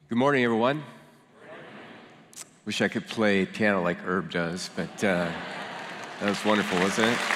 Good morning, everyone. Wish I could play piano like Herb does, but that was wonderful, wasn't it?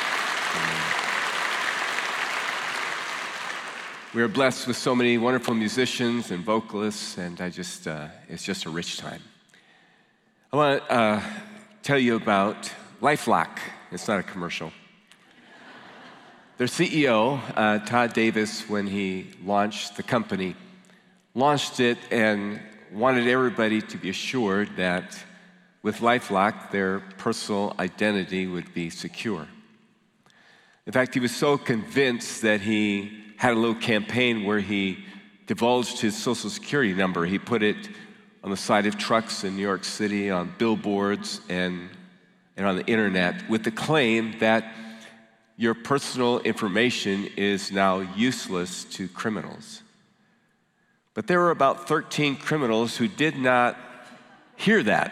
We are blessed with so many wonderful musicians and vocalists, and it's just a rich time. I want to tell you about LifeLock. It's not a commercial. Their CEO, Todd Davis, when he launched the company, launched it and wanted everybody to be assured that with LifeLock, their personal identity would be secure. In fact, he was so convinced that he had a little campaign where he divulged his social security number. He put it on the side of trucks in New York City, on billboards, and on the internet with the claim that your personal information is now useless to criminals. But there were about 13 criminals who did not hear that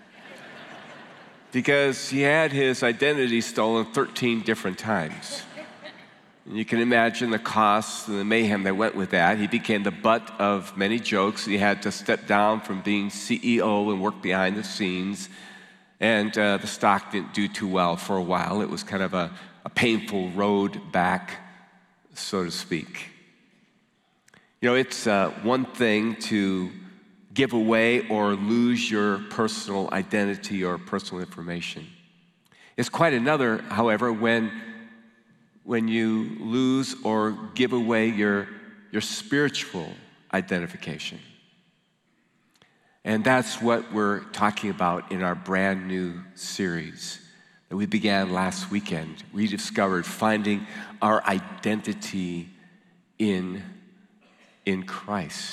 because he had his identity stolen 13 different times. And you can imagine the costs and the mayhem that went with that. He became the butt of many jokes. He had to step down from being CEO and work behind the scenes. And the stock didn't do too well for a while. It was kind of a painful road back, so to speak. You know, it's one thing to give away or lose your personal identity or personal information. It's quite another, however, when you lose or give away your spiritual identification. And that's what we're talking about in our brand new series that we began last weekend. We discovered finding our identity in Christ.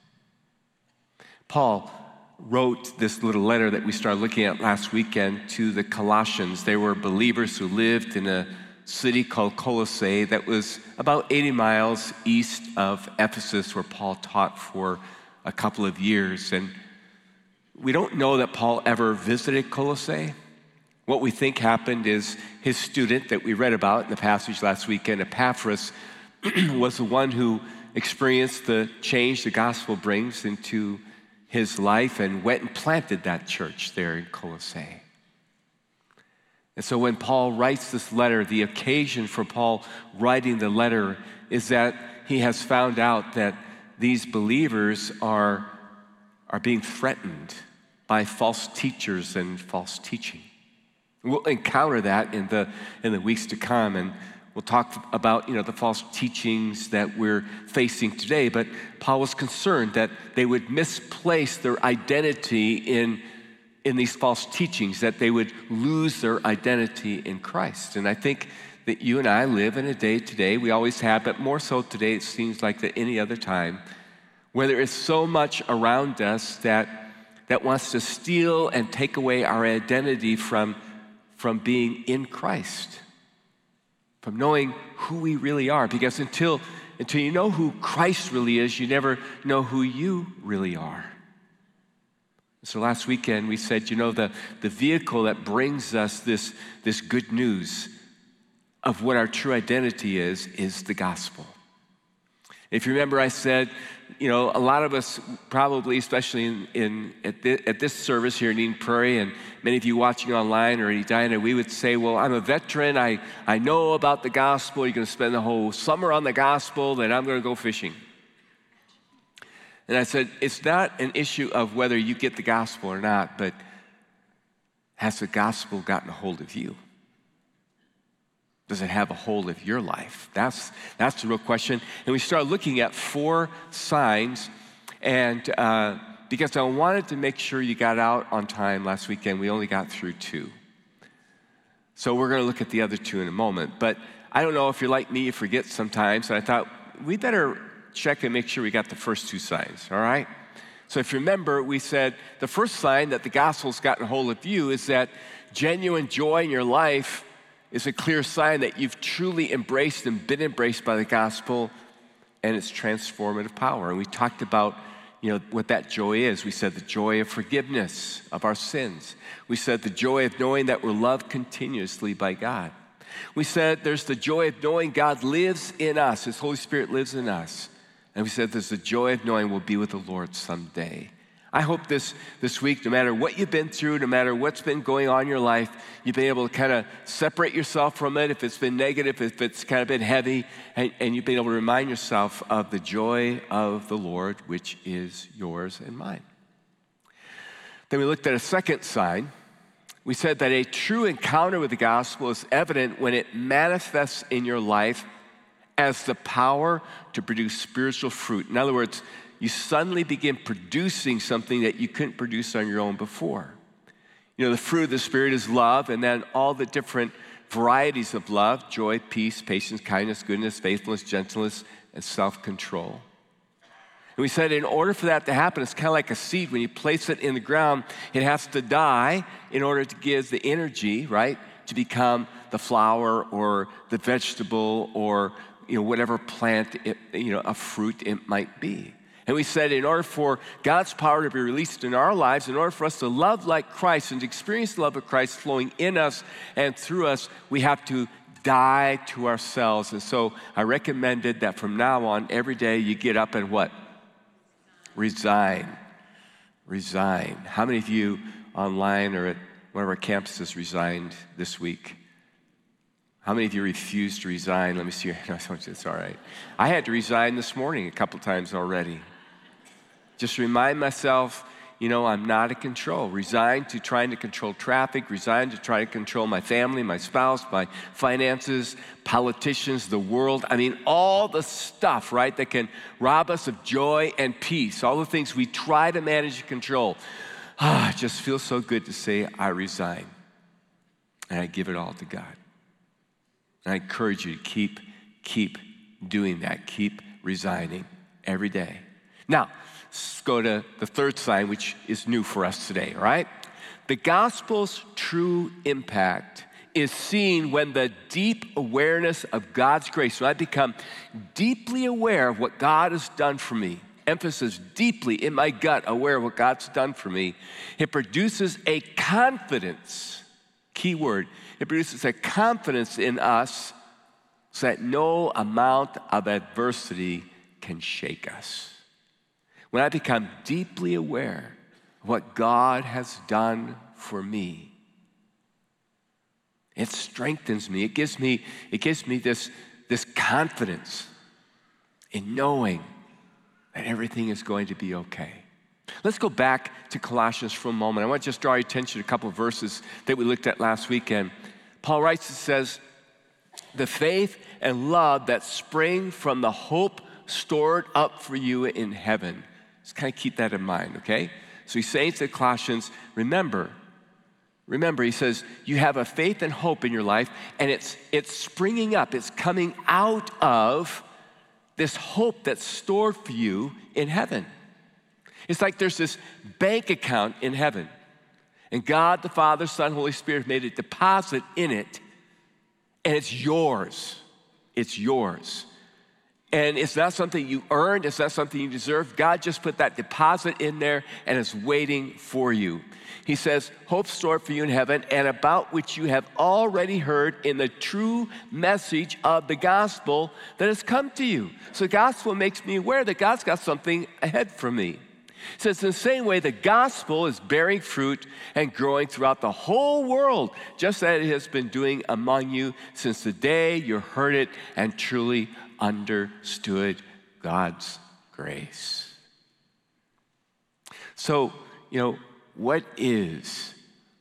Paul wrote this little letter that we started looking at last weekend to the Colossians. They were believers who lived in a city called Colossae that was about 80 miles east of Ephesus, where Paul taught for a couple of years. And we don't know that Paul ever visited Colossae. What we think happened is his student that we read about in the passage last weekend, Epaphras, was the one who experienced the change the gospel brings into his life and went and planted that church there in Colossae. And so when Paul writes this letter, the occasion for Paul writing the letter is that he has found out that these believers are being threatened by false teachers and false teaching. We'll encounter that in the weeks to come, and we'll talk about, the false teachings that we're facing today. But Paul was concerned that they would misplace their identity in these false teachings, that they would lose their identity in Christ. And I think that you and I live in a day today, we always have, but more so today it seems like that any other time, where there is so much around us that wants to steal and take away our identity from being in Christ, from knowing who we really are. Because until you know who Christ really is, you never know who you really are. So last weekend we said, the vehicle that brings us this good news of what our true identity is the gospel. If you remember, I said, a lot of us probably, especially at this service here in Eden Prairie, and many of you watching online or in Edina, we would say, well, I'm a veteran. I know about the gospel. You're going to spend the whole summer on the gospel, then I'm going to go fishing. And I said, it's not an issue of whether you get the gospel or not, but has the gospel gotten a hold of you? Does it have a hold of your life? That's the real question. And we started looking at 4 signs, and because I wanted to make sure you got out on time last weekend, we only got through 2. So we're going to look at the other 2 in a moment. But I don't know if you're like me, you forget sometimes, and I thought we better check and make sure we got the first 2 signs, all right? So if you remember, we said the first sign that the gospel's gotten a hold of you is that genuine joy in your life is a clear sign that you've truly embraced and been embraced by the gospel and its transformative power. And we talked about, what that joy is. We said the joy of forgiveness of our sins. We said the joy of knowing that we're loved continuously by God. We said there's the joy of knowing God lives in us. His Holy Spirit lives in us. And we said there's the joy of knowing we'll be with the Lord someday. I hope this week, no matter what you've been through, no matter what's been going on in your life, you've been able to kind of separate yourself from it, if it's been negative, if it's kind of been heavy, and you've been able to remind yourself of the joy of the Lord, which is yours and mine. Then we looked at a second sign. We said that a true encounter with the gospel is evident when it manifests in your life as the power to produce spiritual fruit. In other words, you suddenly begin producing something that you couldn't produce on your own before. You know, the fruit of the Spirit is love, and then all the different varieties of love: joy, peace, patience, kindness, goodness, faithfulness, gentleness, and self-control. And we said in order for that to happen, it's kind of like a seed. When you place it in the ground, it has to die in order to give the energy, right, to become the flower or the vegetable or, whatever plant, a fruit it might be. And we said in order for God's power to be released in our lives, in order for us to love like Christ and to experience the love of Christ flowing in us and through us, we have to die to ourselves. And so I recommended that from now on, every day you get up and what? Resign. Resign. How many of you online or at one of our campuses resigned this week? How many of you refused to resign? Let me see your hand. It's all right. I had to resign this morning a couple times already. Just remind myself, I'm not in control. Resign to trying to control traffic. Resign to try to control my family, my spouse, my finances, politicians, the world. All the stuff, right, that can rob us of joy and peace. All the things we try to manage and control. It just feels so good to say, I resign. And I give it all to God. And I encourage you to keep doing that. Keep resigning every day. Now, let's go to the third sign, which is new for us today, all right? The gospel's true impact is seen when the deep awareness of God's grace, when I become deeply aware of what God has done for me, emphasis deeply in my gut aware of what God's done for me, it produces a confidence, key word, it produces a confidence in us so that no amount of adversity can shake us. When I become deeply aware of what God has done for me, it strengthens me. It gives me this confidence in knowing that everything is going to be okay. Let's go back to Colossians for a moment. I want to just draw your attention to a couple of verses that we looked at last weekend. Paul writes and says, the faith and love that spring from the hope stored up for you in heaven. Just kind of keep that in mind, okay? So he's saying to the Colossians, remember, he says, you have a faith and hope in your life, and it's springing up. It's coming out of this hope that's stored for you in heaven. It's like there's this bank account in heaven, and God, the Father, Son, Holy Spirit made a deposit in it, and it's yours. It's yours. And it's not something you earned. It's not something you deserve. God just put that deposit in there and is waiting for you. He says, hope stored for you in heaven, and about which you have already heard in the true message of the gospel that has come to you. So the gospel makes me aware that God's got something ahead for me. It says, in the same way, the gospel is bearing fruit and growing throughout the whole world, just as it has been doing among you since the day you heard it and truly understood God's grace. So, what is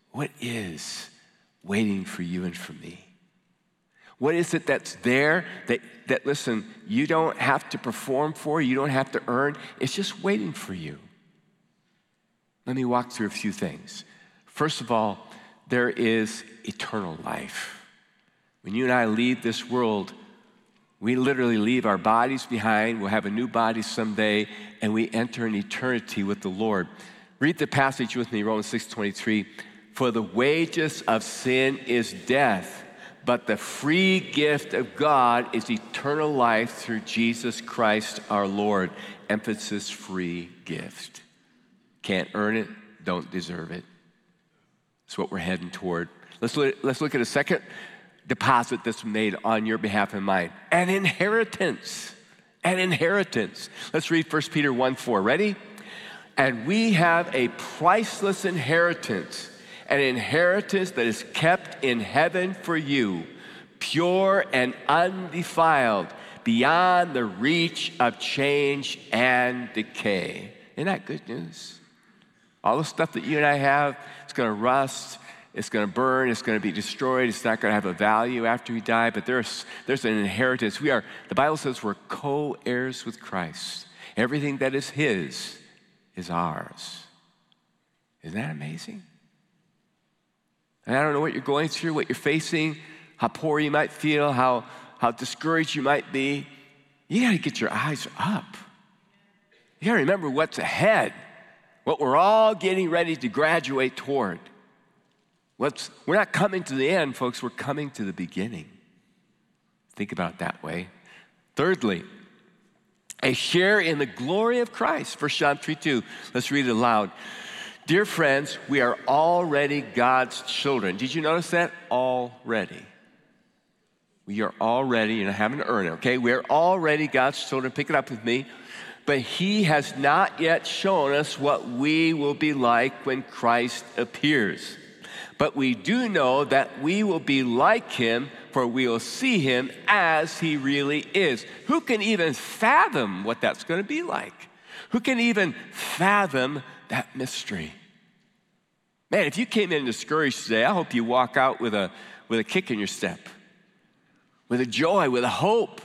waiting for you and for me? What is it that's there that listen, you don't have to perform for, you don't have to earn, it's just waiting for you? Let me walk through a few things. First of all, there is eternal life. When you and I leave this world, we literally leave our bodies behind. We'll have a new body someday, and we enter an eternity with the Lord. Read the passage with me, Romans 6:23. For the wages of sin is death, but the free gift of God is eternal life through Jesus Christ our Lord. Emphasis, free gift. Can't earn it, don't deserve it. That's what we're heading toward. Let's look at a second deposit that's made on your behalf and mine. An inheritance. an inheritance. Let's read 1 Peter 1:4. Ready? And we have a priceless inheritance, an inheritance that is kept in heaven for you, pure and undefiled, beyond the reach of change and decay. Isn't that good news? All the stuff that you and I have, it's going to rust, it's going to burn, it's going to be destroyed, it's not going to have a value after we die, but there's an inheritance. The Bible says we're co-heirs with Christ. Everything that is his is ours. Isn't that amazing? And I don't know what you're going through, what you're facing, how poor you might feel, how discouraged you might be. You got to get your eyes up. You got to remember what's ahead, what we're all getting ready to graduate toward. We're not coming to the end, folks. We're coming to the beginning. Think about it that way. Thirdly, a share in the glory of Christ. 1 John 3:2. Let's read it aloud. Dear friends, we are already God's children. Did you notice that? Already. We are already, you're not having to earn it, okay? We are already God's children. Pick it up with me. But he has not yet shown us what we will be like when Christ appears. But we do know that we will be like him, for we will see him as he really is. Who can even fathom what that's going to be like? Who can even fathom that mystery? Man, if you came in discouraged today, I hope you walk out with a kick in your step, with a joy, with a hope.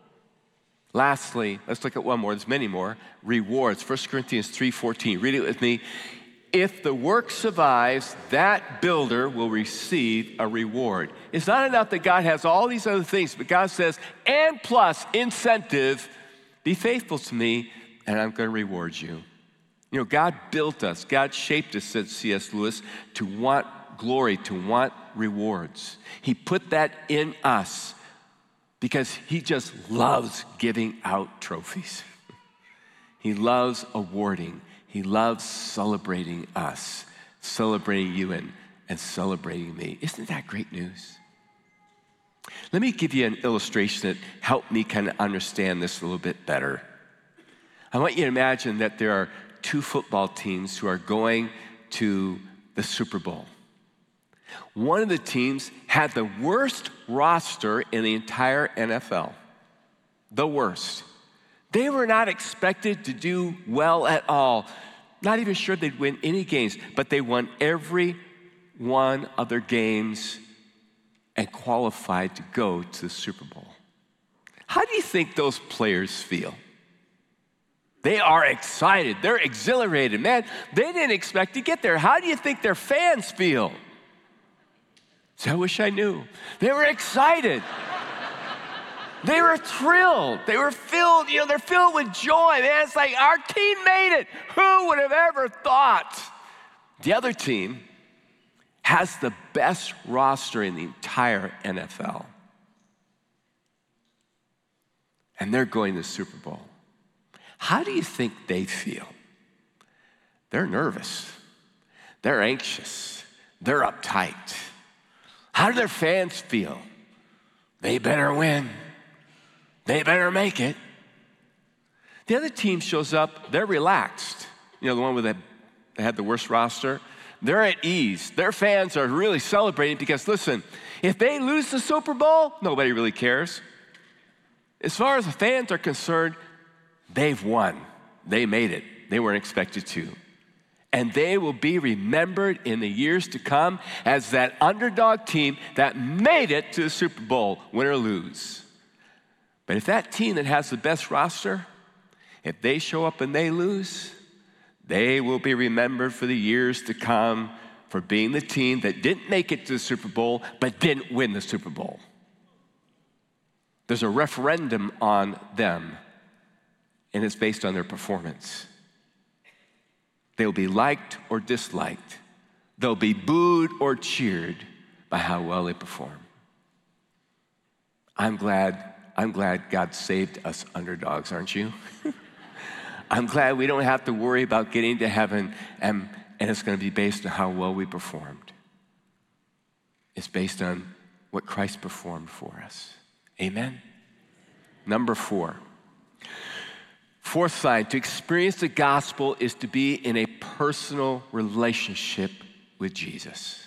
Lastly, let's look at one more. There's many more. Rewards. 1 Corinthians 3:14. Read it with me. If the work survives, that builder will receive a reward. It's not enough that God has all these other things, but God says, and plus incentive, be faithful to me, and I'm going to reward you. You know, God built us, God shaped us, said C.S. Lewis, to want glory, to want rewards. He put that in us because he just loves giving out trophies. He loves awarding. He loves celebrating us, celebrating you and celebrating me. Isn't that great news? Let me give you an illustration that helped me kind of understand this a little bit better. I want you to imagine that there are two football teams who are going to the Super Bowl. One of the teams had the worst roster in the entire NFL. The worst. They were not expected to do well at all. Not even sure they'd win any games, but they won every one of their games and qualified to go to the Super Bowl. How do you think those players feel? They are excited. They're exhilarated. Man, they didn't expect to get there. How do you think their fans feel? So I wish I knew. They were excited. They were thrilled. They were filled, they're filled with joy. Man, it's like our team made it. Who would have ever thought? The other team has the best roster in the entire NFL. And they're going to the Super Bowl. How do you think they feel? They're nervous. They're anxious. They're uptight. How do their fans feel? They better win. They better make it. The other team shows up, they're relaxed. The one that had the worst roster, they're at ease. Their fans are really celebrating because, listen, if they lose the Super Bowl, nobody really cares. As far as the fans are concerned, they've won. They made it. They weren't expected to. And they will be remembered in the years to come as that underdog team that made it to the Super Bowl, win or lose. But if that team that has the best roster, if they show up and they lose, they will be remembered for the years to come for being the team that didn't make it to the Super Bowl, but didn't win the Super Bowl. There's a referendum on them, and it's based on their performance. They'll be liked or disliked. They'll be booed or cheered by how well they perform. I'm glad God saved us underdogs, aren't you? I'm glad we don't have to worry about getting to heaven and it's going to be based on how well we performed. It's based on what Christ performed for us. Amen? Number 4, Fourth sign, to experience the gospel is to be in a personal relationship with Jesus.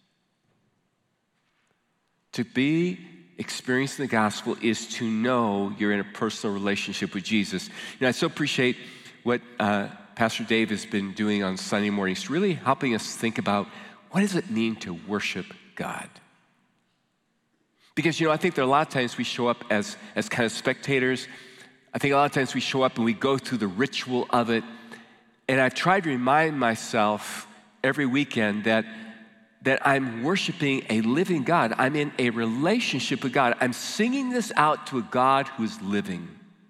To be experiencing the gospel is to know you're in a personal relationship with Jesus. I so appreciate what Pastor Dave has been doing on Sunday mornings, really helping us think about what does it mean to worship God? Because, I think there are a lot of times we show up as kind of spectators. I think a lot of times we show up and we go through the ritual of it. And I've tried to remind myself every weekend that I'm worshiping a living God. I'm in a relationship with God. I'm singing this out to a God who's living.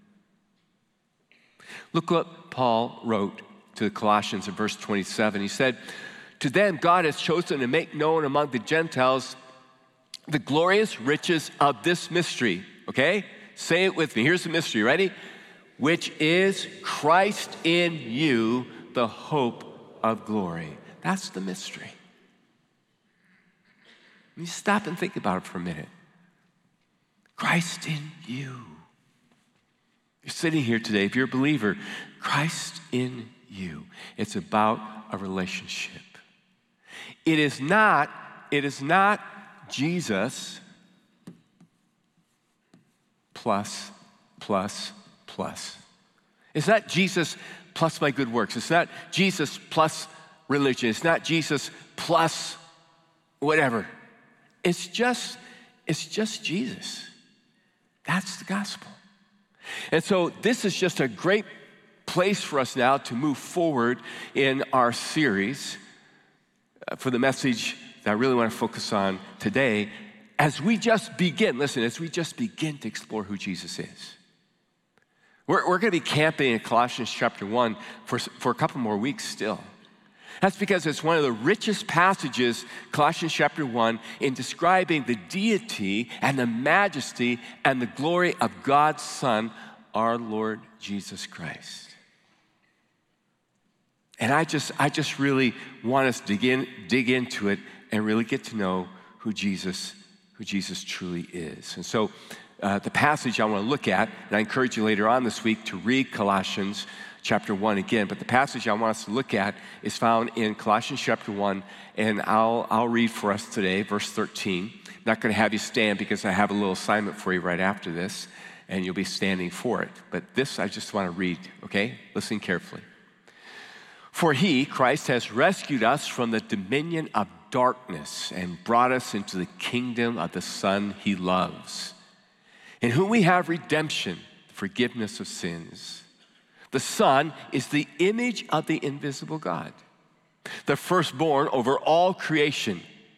Look what Paul wrote to the Colossians in verse 27. He said, "To them God has chosen to make known among the Gentiles the glorious riches of this mystery." Okay? Say it with me. Here's the mystery. Ready? "Which is Christ in you, the hope of glory." That's the mystery. Let me stop and think about it for a minute. Christ in you. You're sitting here today, if you're a believer, Christ in you. It's about a relationship. It is not Jesus plus. It's not Jesus plus my good works. It's not Jesus plus religion. It's not Jesus plus whatever. It's just Jesus. That's the gospel. And so this is just a great place for us now to move forward in our series for the message that I really want to focus on today as we just begin to explore who Jesus is. We're going to be camping in Colossians chapter 1 for a couple more weeks still. That's because it's one of the richest passages, Colossians chapter 1, in describing the deity and the majesty and the glory of God's Son, our Lord Jesus Christ. And I just really want us to dig into it and really get to know who Jesus truly is. And so the passage I want to look at, and I encourage you later on this week to read Colossians chapter 1 again, but the passage I want us to look at is found in Colossians chapter 1, and I'll read for us today, verse 13. I'm not going to have you stand because I have a little assignment for you right after this, and you'll be standing for it. But this I just want to read, okay? Listen carefully. "For he, Christ, has rescued us from the dominion of darkness and brought us into the kingdom of the Son he loves, in whom we have redemption, the forgiveness of sins. The Son is the image of the invisible God, the firstborn over all creation.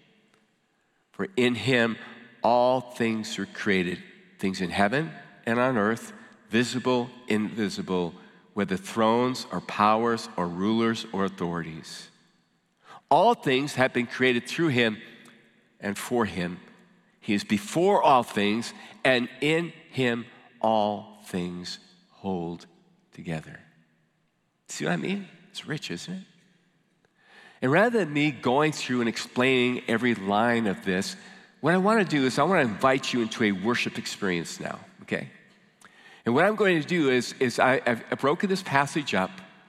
For in him all things are created, things in heaven and on earth, visible, invisible, whether thrones or powers or rulers or authorities. All things have been created through him and for him. He is before all things, and in him all things hold together." See what I mean? It's rich, isn't it? And rather than me going through and explaining every line of this, what I want to do is I want to invite you into a worship experience now, okay? And what I'm going to do is I've broken this passage up,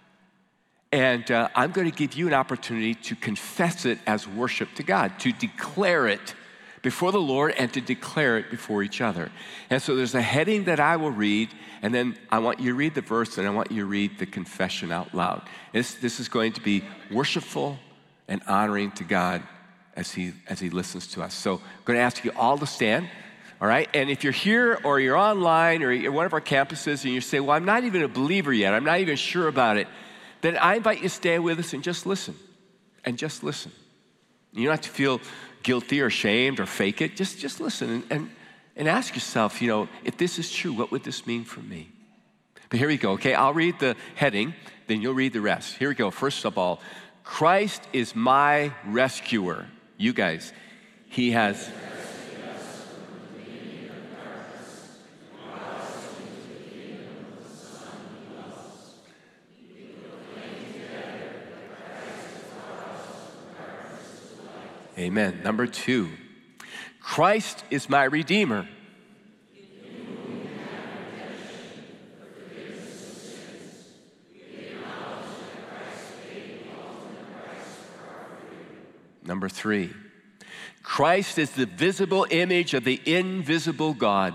and I'm going to give you an opportunity to confess it as worship to God, to declare it before the Lord and to declare it before each other. And so there's a heading that I will read, and then I want you to read the verse, and I want you to read the confession out loud. This is going to be worshipful and honoring to God as he listens to us. So I'm going to ask you all to stand, all right? And if you're here or you're online or you're one of our campuses and you say, "Well, I'm not even a believer yet, I'm not even sure about it," then I invite you to stand with us and just listen. And just listen. You don't have to feel guilty or ashamed or fake it. Just listen and ask yourself, if this is true, what would this mean for me? But here we go, okay? I'll read the heading, then you'll read the rest. Here we go. First of all, Christ is my rescuer. You guys, he has... Amen. Number 2, Christ is my Redeemer. Number 3, Christ is the visible image of the invisible God.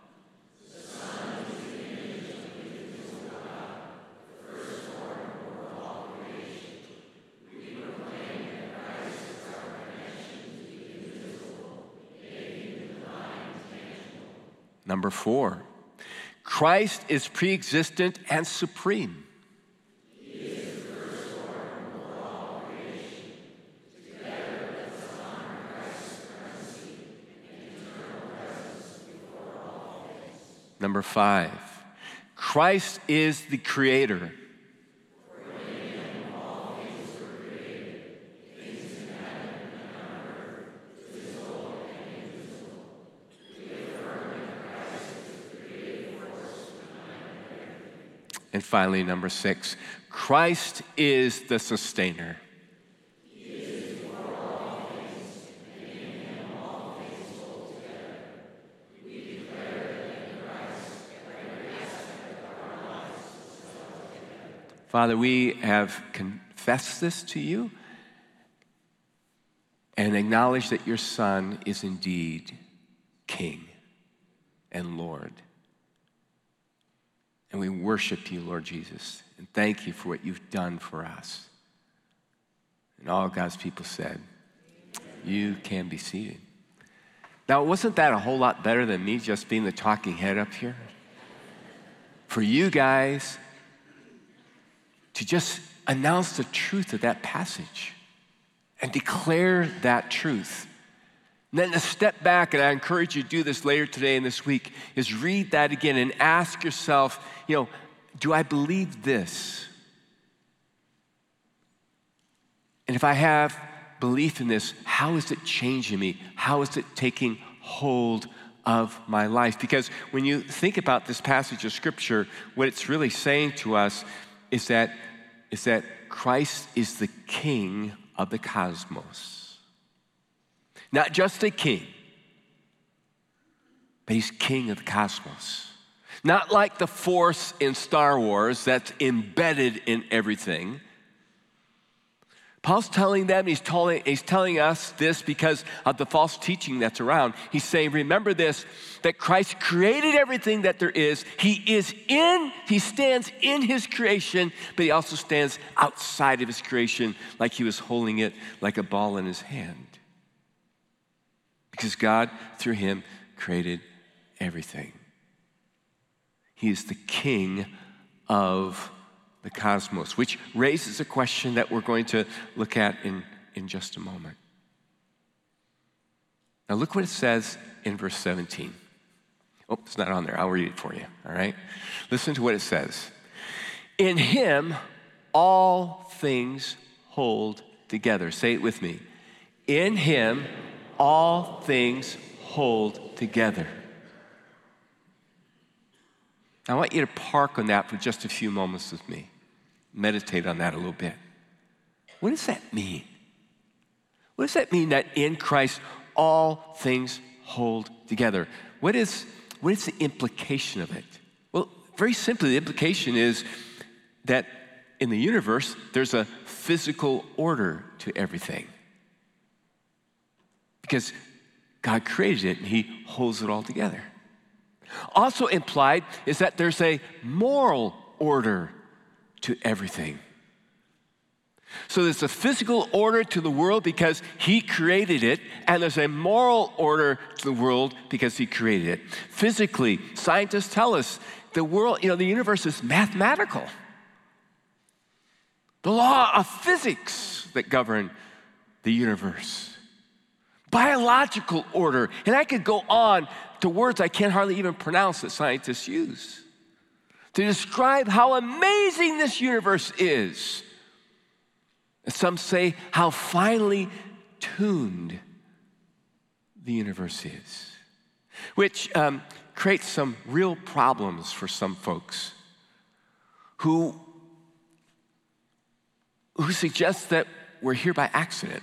Number 4, Christ is pre-existent and supreme. He is the firstborn over all creation. Together with the Son and Christ's supremacy and eternal presence before all things. Number 5, Christ is the creator. And finally, number 6, Christ is the sustainer. He is before all things, and in him all things hold together. We declare that in Christ every aspect of our lives is held together. Father, we have confessed this to you and acknowledge that your Son is indeed King and Lord. And we worship you, Lord Jesus, and thank you for what you've done for us. And all God's people said, you can be seated. Now, wasn't that a whole lot better than me just being the talking head up here? For you guys to just announce the truth of that passage and declare that truth. And then to step back, and I encourage you to do this later today and this week, is read that again and ask yourself, do I believe this? And if I have belief in this, how is it changing me? How is it taking hold of my life? Because when you think about this passage of Scripture, what it's really saying to us is that Christ is the King of the cosmos. Not just a king, but he's king of the cosmos. Not like the Force in Star Wars that's embedded in everything. Paul's telling them, he's telling us this because of the false teaching that's around. He's saying, remember this, that Christ created everything that there is. He stands in his creation, but he also stands outside of his creation like he was holding it like a ball in his hand. Because God, through him, created everything. He is the king of the cosmos, which raises a question that we're going to look at in just a moment. Now look what it says in verse 17. Oh, it's not on there. I'll read it for you, all right? Listen to what it says. In him, all things hold together. Say it with me. In him, all things hold together. I want you to park on that for just a few moments with me. Meditate on that a little bit. What does that mean? What does that mean that in Christ all things hold together? What is the implication of it? Well, very simply, the implication is that in the universe, there's a physical order to everything. Because God created it and he holds it all together. Also implied is that there's a moral order to everything. So there's a physical order to the world because he created it, and there's a moral order to the world because he created it. Physically, scientists tell us the world, the universe is mathematical. The law of physics that govern the universe. Biological order, and I could go on to words I can't hardly even pronounce that scientists use to describe how amazing this universe is. And some say how finely tuned the universe is, which creates some real problems for some folks who suggest that we're here by accident.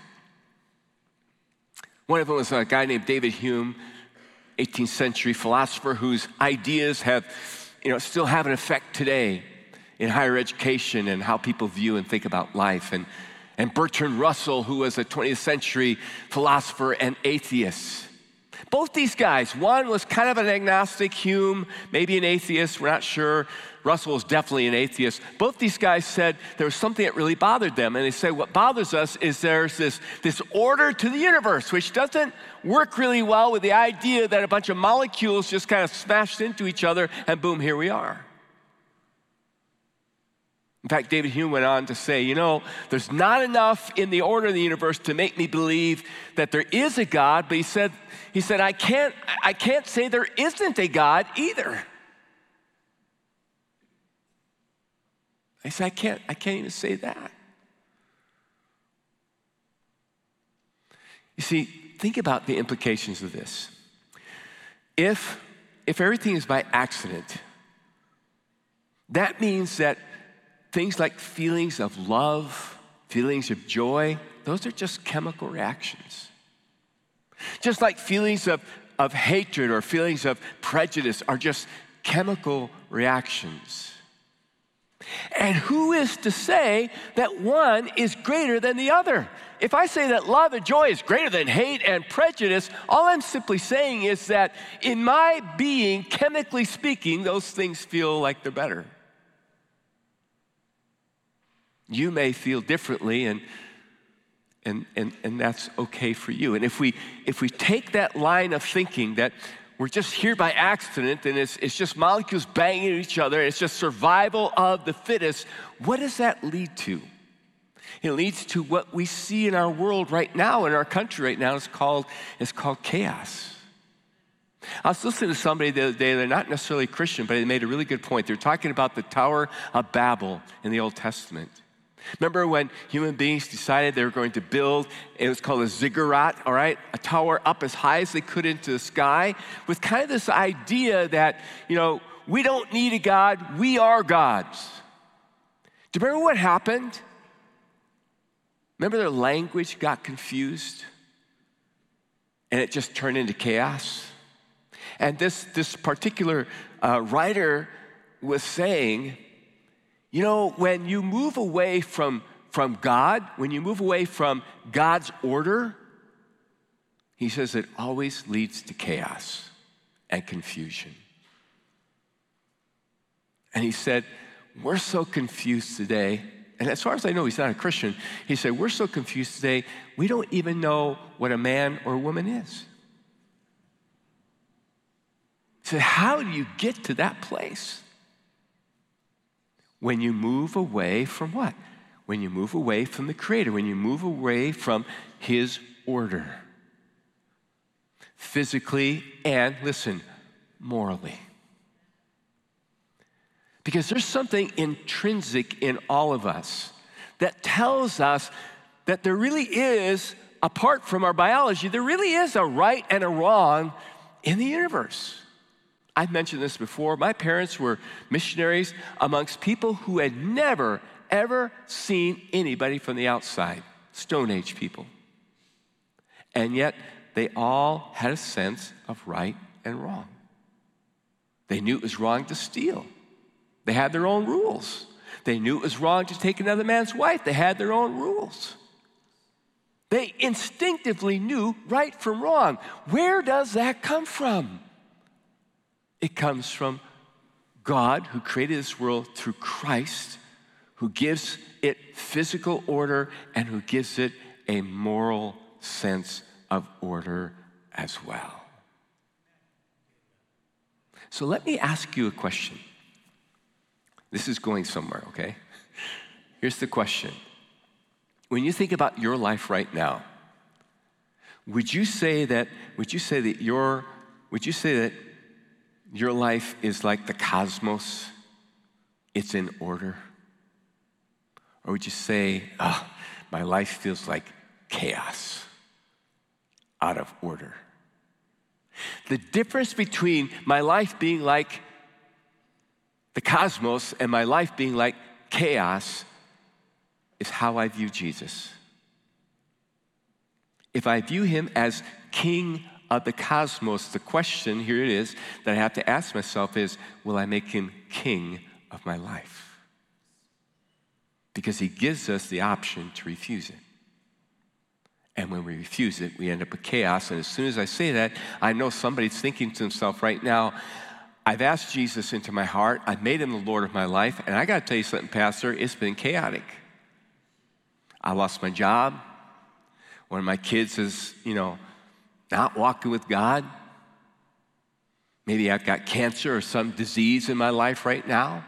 One of them was a guy named David Hume, 18th century philosopher whose ideas still have an effect today in higher education and how people view and think about life. And and Bertrand Russell, who was a 20th century philosopher and atheist. Both these guys, one was kind of an agnostic, Hume, maybe an atheist, we're not sure. Russell was definitely an atheist. Both these guys said there was something that really bothered them. And they said what bothers us is there's this order to the universe, which doesn't work really well with the idea that a bunch of molecules just kind of smashed into each other and boom, here we are. In fact, David Hume went on to say, there's not enough in the order of the universe to make me believe that there is a God, but he said, I can't say there isn't a God either. I said, I can't even say that. You see, think about the implications of this. If everything is by accident, that means that things like feelings of love, feelings of joy, those are just chemical reactions. Just like feelings of hatred or feelings of prejudice are just chemical reactions. And who is to say that one is greater than the other? If I say that love and joy is greater than hate and prejudice, all I'm simply saying is that in my being, chemically speaking, those things feel like they're better. You may feel differently, and that's okay for you. And if we take that line of thinking that we're just here by accident and it's just molecules banging at each other, and it's just survival of the fittest, what does that lead to? It leads to what we see in our world right now, in our country right now. It's called chaos. I was listening to somebody the other day, they're not necessarily Christian, but they made a really good point. They're talking about the Tower of Babel in the Old Testament. Remember when human beings decided they were going to build, it was called a ziggurat, all right, a tower up as high as they could into the sky, with kind of this idea that, we don't need a God, we are gods. Do you remember what happened? Remember their language got confused? And it just turned into chaos? And this particular writer was saying, when you move away from God, when you move away from God's order, he says it always leads to chaos and confusion. And he said, we're so confused today, and as far as I know, he's not a Christian. He said, we're so confused today, we don't even know what a man or a woman is. He said, how do you get to that place? When you move away from what? When you move away from the Creator, when you move away from His order. Physically and, listen, morally. Because there's something intrinsic in all of us that tells us that there really is, apart from our biology, there really is a right and a wrong in the universe. I've mentioned this before. My parents were missionaries amongst people who had never, ever seen anybody from the outside, Stone Age people. And yet, they all had a sense of right and wrong. They knew it was wrong to steal. They had their own rules. They knew it was wrong to take another man's wife. They had their own rules. They instinctively knew right from wrong. Where does that come from? It comes from God, who created this world through Christ, who gives it physical order and who gives it a moral sense of order as well. So let me ask you a question. This is going somewhere, okay? Here's the question. When you think about your life right now, would you say that your life is like the cosmos? It's in order? Or would you say, my life feels like chaos, out of order? The difference between my life being like the cosmos and my life being like chaos is how I view Jesus. If I view him as king of the cosmos, the question, here it is, that I have to ask myself is, will I make him king of my life? because he gives us the option to refuse it. And when we refuse it, we end up with chaos. And as soon as I say that, I know somebody's thinking to himself right now, I've asked Jesus into my heart. I've made him the Lord of my life. And I got to tell you something, Pastor, it's been chaotic. I lost my job. One of my kids is, not walking with God. Maybe I've got cancer or some disease in my life right now.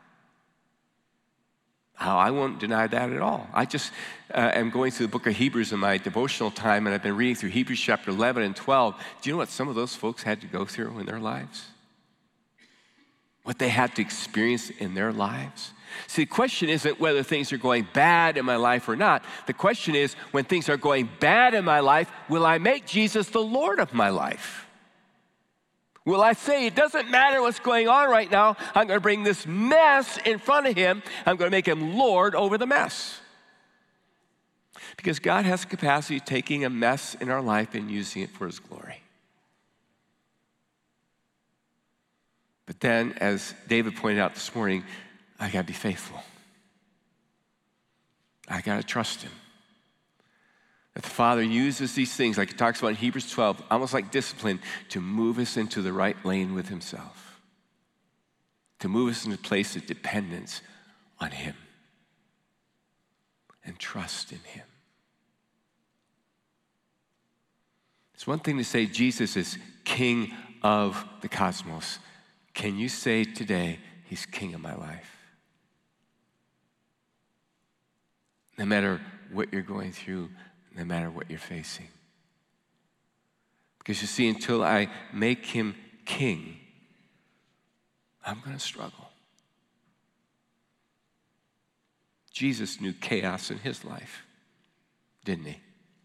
I won't deny that at all. I just am going through the book of Hebrews in my devotional time, and I've been reading through Hebrews chapter 11 and 12. Do you know what some of those folks had to go through in their lives? What they had to experience in their lives? See, the question isn't whether things are going bad in my life or not. The question is, when things are going bad in my life, will I make Jesus the Lord of my life? Will I say, it doesn't matter what's going on right now, I'm going to bring this mess in front of him, I'm going to make him Lord over the mess. Because God has the capacity of taking a mess in our life and using it for his glory. But then, as David pointed out this morning, I got to be faithful. I got to trust him. That the Father uses these things, like he talks about in Hebrews 12, almost like discipline, to move us into the right lane with himself. To move us into a place of dependence on him. And trust in him. It's one thing to say Jesus is King of the cosmos. Can you say today, he's King of my life? No matter what you're going through, no matter what you're facing. Because you see, until I make him king, I'm going to struggle. Jesus knew chaos in his life, didn't he?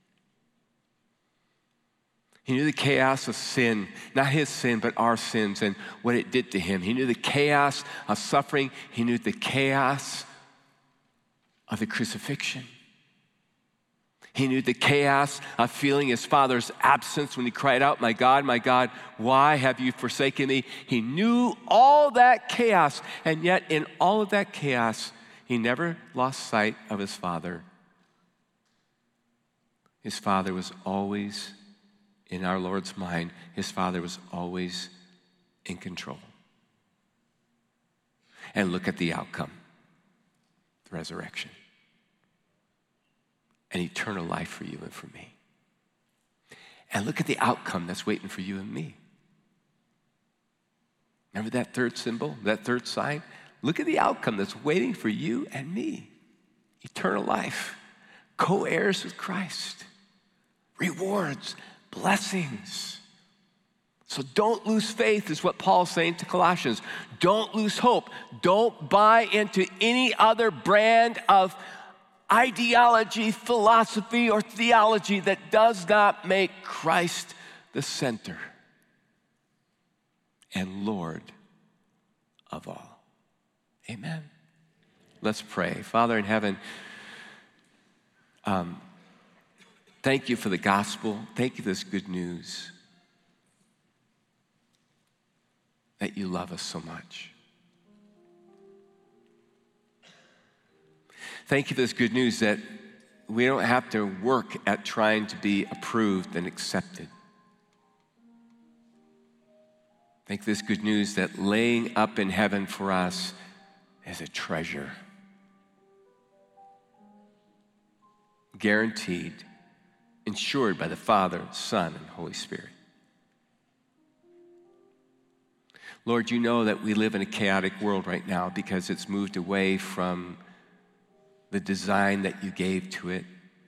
He knew the chaos of sin, not his sin, but our sins and what it did to him. He knew the chaos of suffering. He knew the chaos of the crucifixion. He knew the chaos of feeling his Father's absence when he cried out, my God, why have you forsaken me? He knew all that chaos, and yet in all of that chaos, he never lost sight of his Father. His Father was always in our Lord's mind. His Father was always in control. And look at the outcome, the resurrection. An eternal life for you and for me. And look at the outcome that's waiting for you and me. Remember that third symbol, that third sign? Look at the outcome that's waiting for you and me. Eternal life, co-heirs with Christ, rewards, blessings. So don't lose faith is what Paul's saying to Colossians. Don't lose hope. Don't buy into any other brand of ideology, philosophy, or theology that does not make Christ the center and Lord of all. Amen. Let's pray. Father in heaven, thank you for the gospel. Thank you for this good news that you love us so much. Thank you for this good news that we don't have to work at trying to be approved and accepted. Thank you for this good news that laying up in heaven for us is a treasure. Guaranteed, insured by the Father, Son, and Holy Spirit. Lord, you know that we live in a chaotic world right now because it's moved away from the design that you gave to it,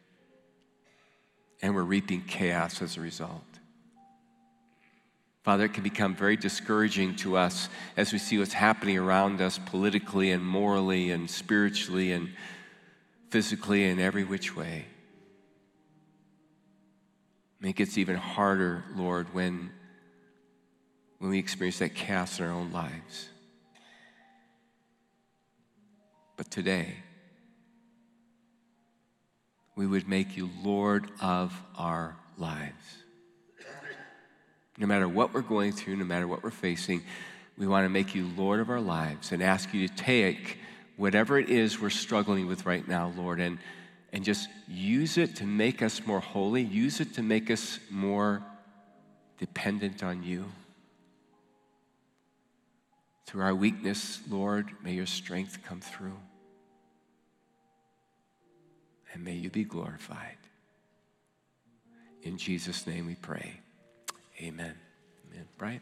and we're reaping chaos as a result. Father, it can become very discouraging to us as we see what's happening around us politically and morally and spiritually and physically in every which way. And it gets even harder, Lord, when we experience that chaos in our own lives. But today, we would make you Lord of our lives. No matter what we're going through, no matter what we're facing, we want to make you Lord of our lives and ask you to take whatever it is we're struggling with right now, Lord, and just use it to make us more holy. Use it to make us more dependent on you. Through our weakness, Lord, may your strength come through. And may you be glorified. In Jesus' name we pray. Amen. Amen. Brian?